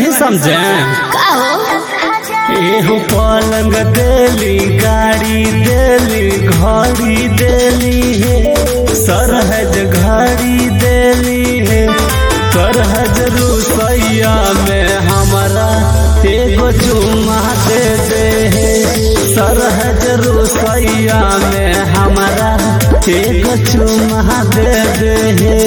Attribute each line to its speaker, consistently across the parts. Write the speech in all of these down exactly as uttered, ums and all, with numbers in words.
Speaker 1: नहीं समझे
Speaker 2: का हो
Speaker 1: एहो पलंग देली गाड़ी देली घड़ी देली है सरहज घड़ी देली है सरहज रुसैया में हमारा एगो चुम्मा दे दे है सरहज रुसैया में हमारा एगो चुम्मा दे दे है।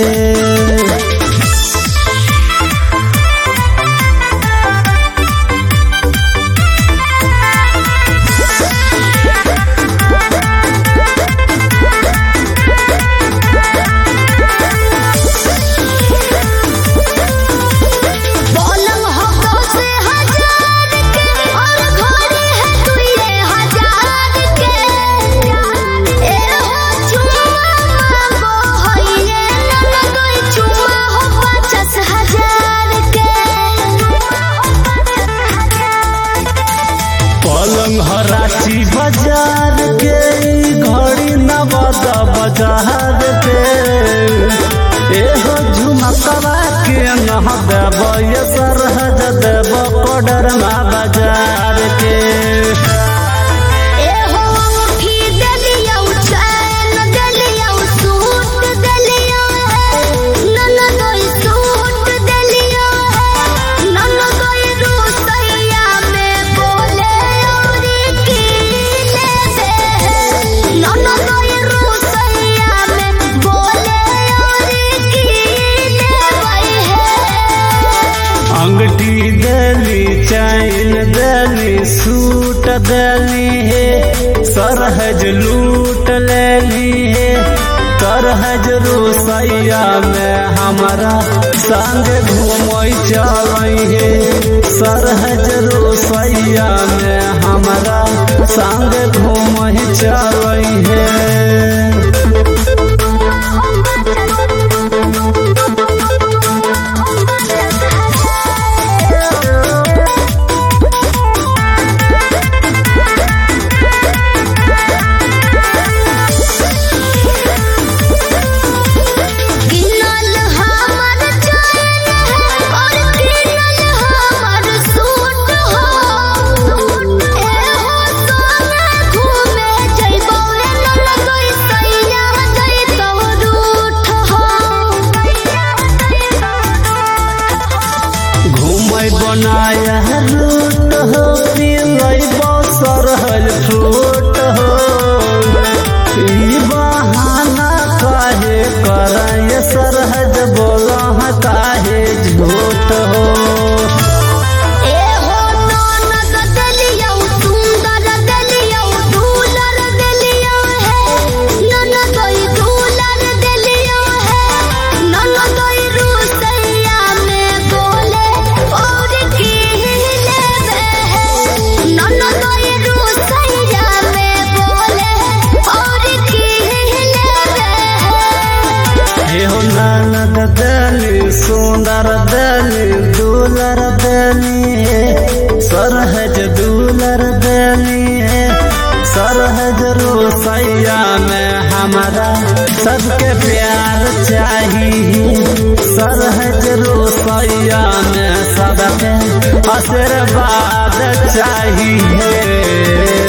Speaker 1: पलंग हराची बाजार के घड़ी नवादा बाजार के एहो झुमकवा के नह देव ये सरहज देव कोडरमा बाजार के अंगठी देली चैन देली सूट देली है सरहज लूट लेली है सरहज रुसैया में हमारा संग घूमई चलई है सरहज रुसैया में हमारा संग घूमई चलई है। बनाया रूट हो पिलई सरहज फ्रूट हो बहाना काहे करे सरहज बोला काहे झूठ हो दली सुंदर दली दूलर दली है सरहज दूलर दली है सरहज रुसैया में हमारा सबके प्यार चाहिए सरहज रुसैया में सबके आशीर्वाद चाहिए।